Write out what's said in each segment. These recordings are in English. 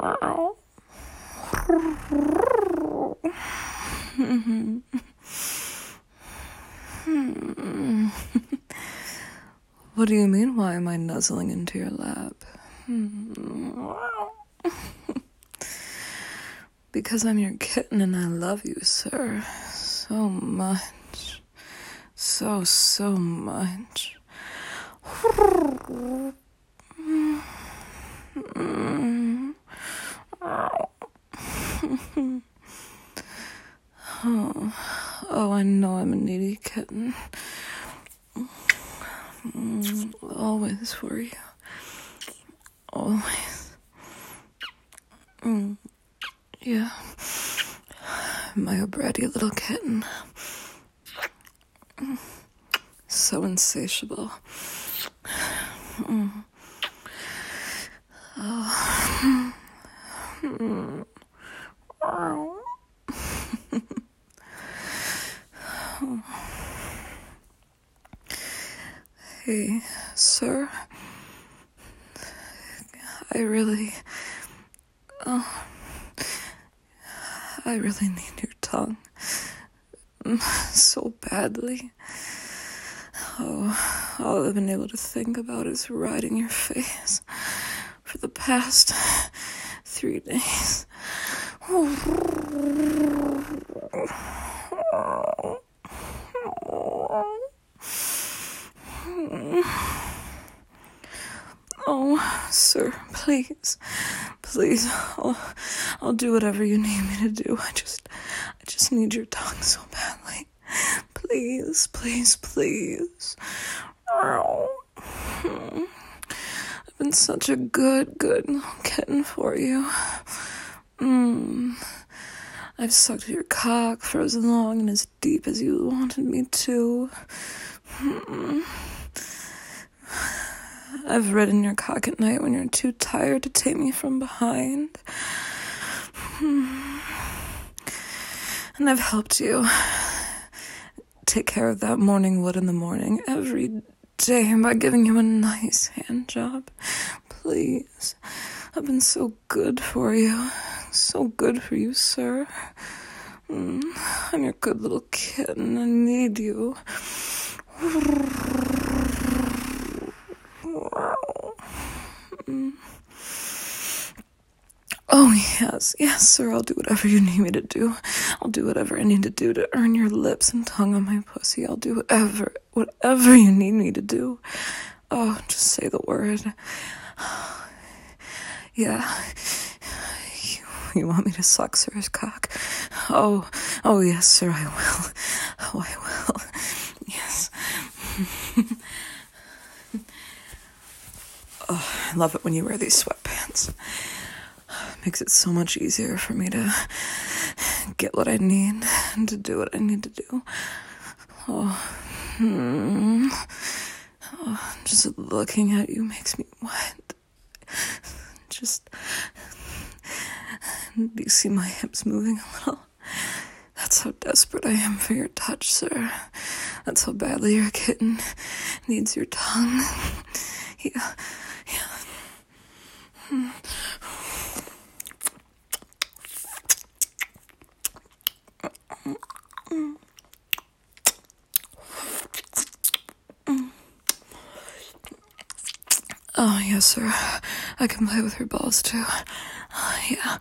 What do you mean, why am I nuzzling into your lap? Because I'm your kitten and I love you, sir. So much. So much. Oh, I know I'm a needy kitten. Always for you. Always. Yeah. My bratty little kitten. So insatiable. Hey, sir. I really need your tongue. So badly. Oh, all I've been able to think about is riding your face for the past 3 days. Oh, sir, please, I'll do whatever you need me to do. I just need your tongue so badly. Please. I've been such a good little kitten for you. I've sucked your cock for as long and as deep as you wanted me to. I've ridden your cock at night when you're too tired to take me from behind. And I've helped you take care of that morning wood in the morning every day by giving you a nice hand job. Please. I've been so good for you. So good for you, sir. I'm your good little kitten. I need you. Oh, yes, sir, I'll do whatever you need me to do. I'll do whatever I need to do to earn your lips and tongue on my pussy. I'll do whatever you need me to do. Oh, just say the word. Yeah. You want me to suck sir's cock? Oh, yes, sir, I will. Oh, I will. Yes. Oh, I love it when you wear these sweatpants. Makes it so much easier for me to get what I need and to do what I need to do. Just looking at you makes me wet. Do you see my hips moving a little? That's how desperate I am for your touch, sir. That's how badly your kitten needs your tongue. Yeah. Oh, yes, sir. I can play with her balls, too. Yeah.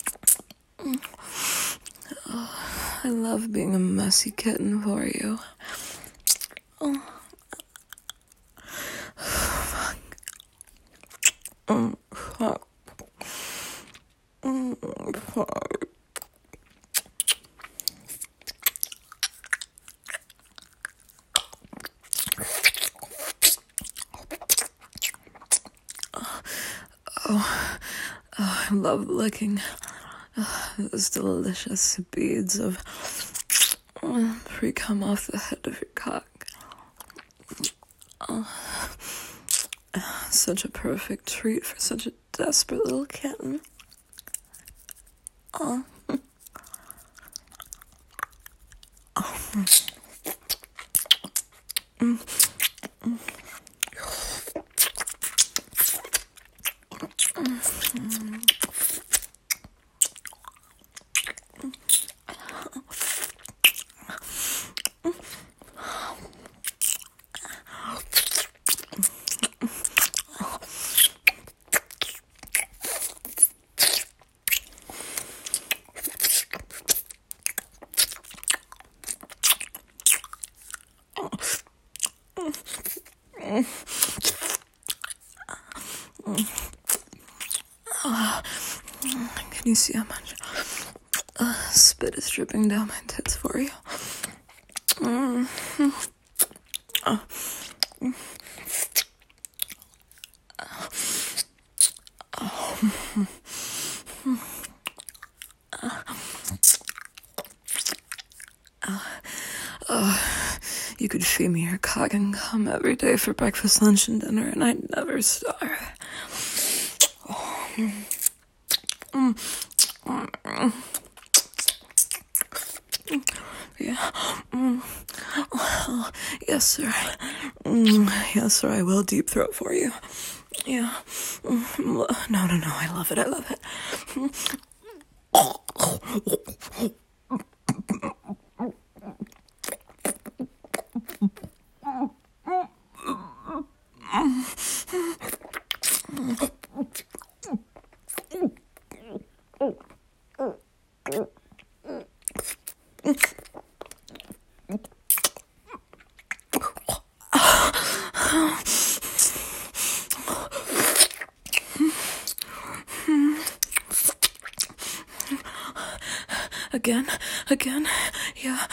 I love being a messy kitten for you. I love licking those delicious beads of pre-cum off the head of your cock. Such a perfect treat for such a desperate little kitten. Can you see how much spit is dripping down my tits for you? You could feed me your cock and cum every day for breakfast, lunch, and dinner, and I'd never starve. Yeah. Yes, sir. Yes, sir, I will deep throat for you. Yeah. No, I love it. Again, yeah.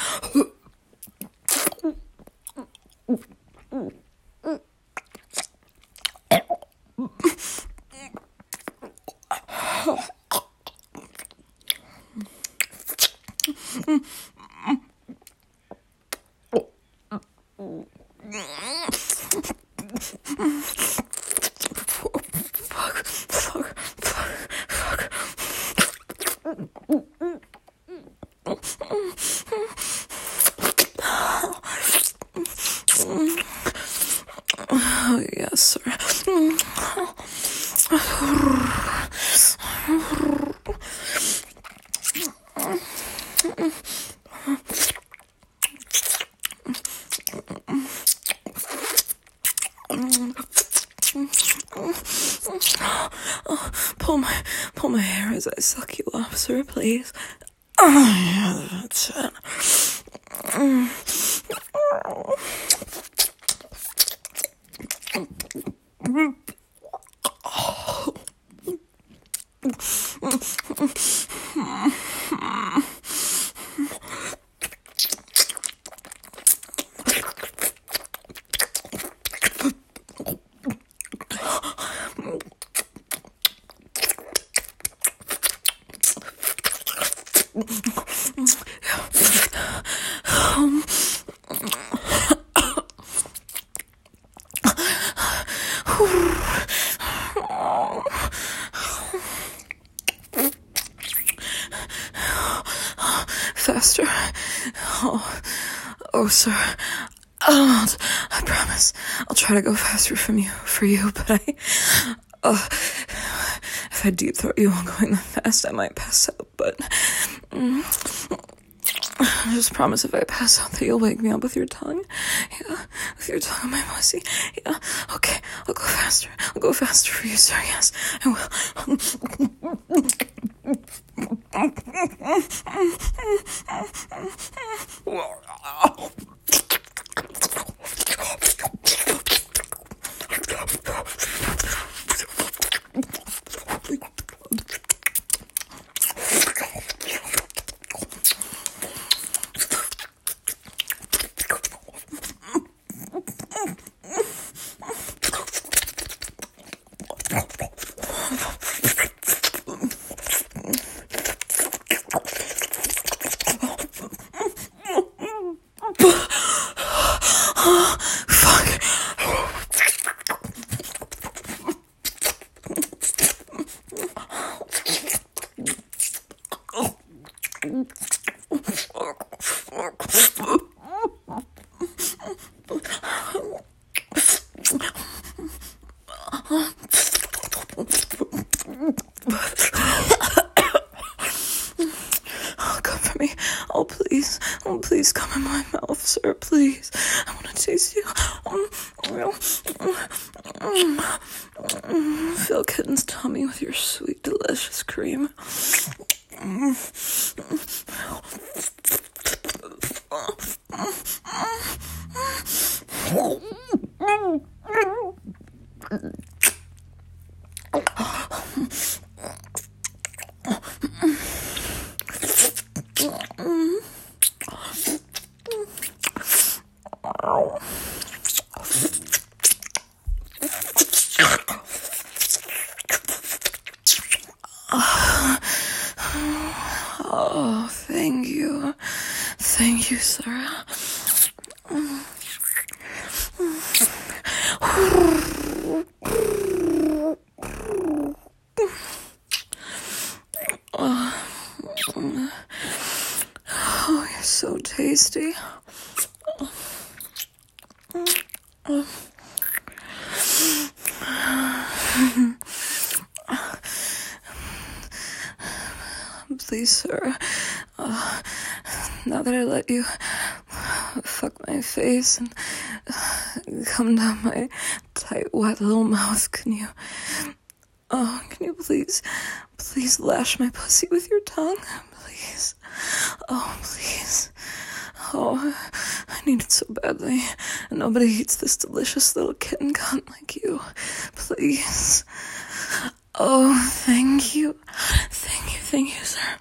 Oh, yes, sir. Pull my hair as I suck you off, sir, please. Oh, yeah, that's it. Faster. Oh, sir. I promise. I'll try to go faster for you, but if I deep throat you while going that fast, I might pass out, but I just promise if I pass out that you'll wake me up with your tongue. Yeah, with your tongue on my pussy. Yeah, okay, I'll go faster. I'll go faster for you, sir, yes, I will. Come for me. Oh, please. Oh, please come in my mouth, sir. Please. I want to taste you. Fill Kitten's tummy with your sweet, delicious cream. Oh, thank you. Thank you, Sarah. Oh, you're so tasty. Please, sir, now that I let you fuck my face and come down my tight, wet little mouth, can you please lash my pussy with your tongue? Please. Oh, please. Oh, I need it so badly. Nobody eats this delicious little kitten cunt like you. Please. Oh, thank you. Thank you, sir.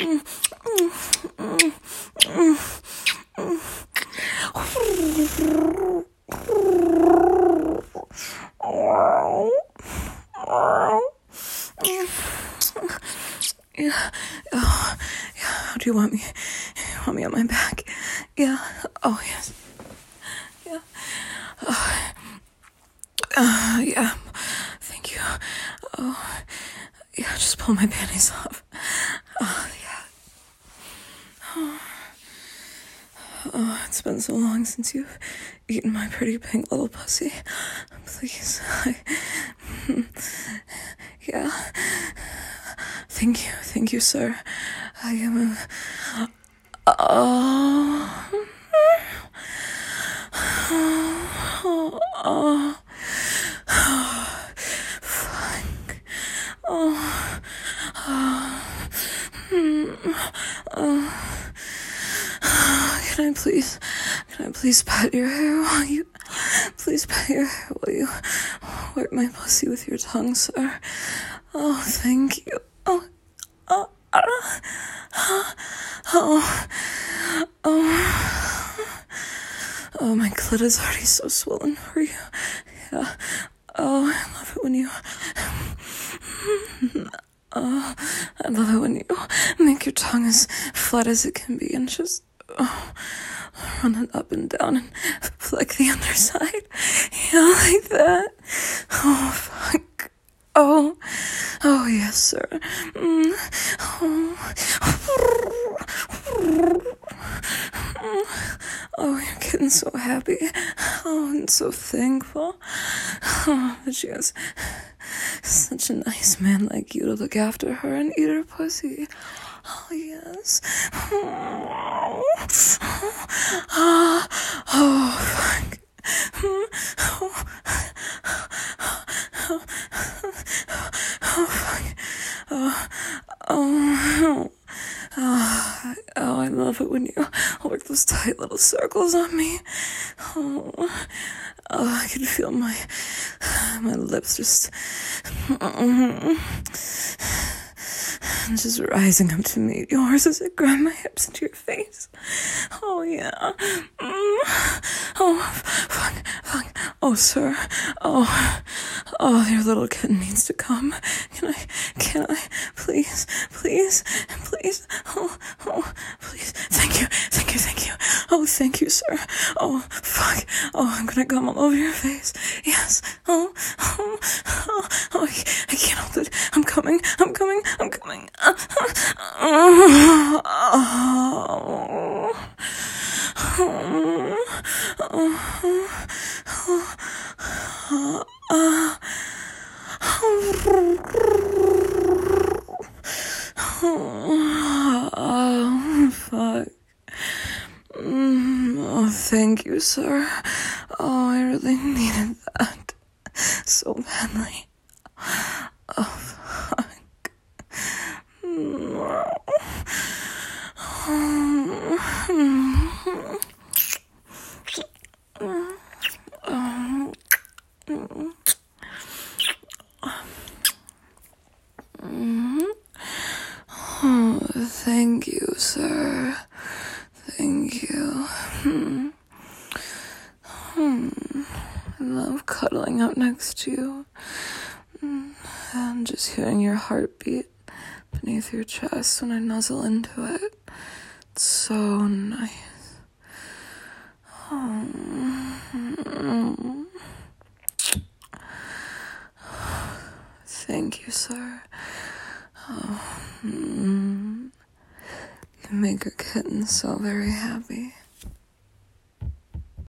Yeah. Oh, yeah. How do you want me? You want me on my back? Yeah. Oh, yes. Yeah. Yeah. Thank you. Oh, yeah. Just pull my panties off. Oh, yeah. Oh, it's been so long since you've eaten my pretty pink little pussy. Please. Yeah. Thank you, sir. I am fuck. Can I please pat your hair while you wipe my pussy with your tongue, sir? Oh, thank you. Oh, my clit is already so swollen for you. Yeah. Oh, I love it when you make your tongue as flat as it can be and just run it up and down and flick the underside. Yeah, like that. Oh, fuck. Oh, yes, sir. Oh, you're getting so happy. Oh, and so thankful. Oh, that she has such a nice man like you to look after her and eat her pussy. Oh, yes. Oh, fuck. Oh, I love it when you work those tight little circles on me. Oh, I can feel my lips just rising up to meet yours as I grind my hips into your face. Oh, yeah. Oh, fuck. Oh, sir. Oh, your little kitten needs to come. Can I, please? Oh, please. Thank you. Oh, thank you, sir. Oh, fuck. Oh, I'm gonna come all over your face. Yes. Oh, I can't hold it. I'm coming. coming. Oh, fuck. Oh, thank you, sir. Oh, I really needed that so badly. Oh, fuck. Oh, thank you, sir. Thank you. I love cuddling up next to you and just hearing your heartbeat beneath your chest when I nuzzle into it. It's so nice. Thank you, sir. You make a kitten so very happy.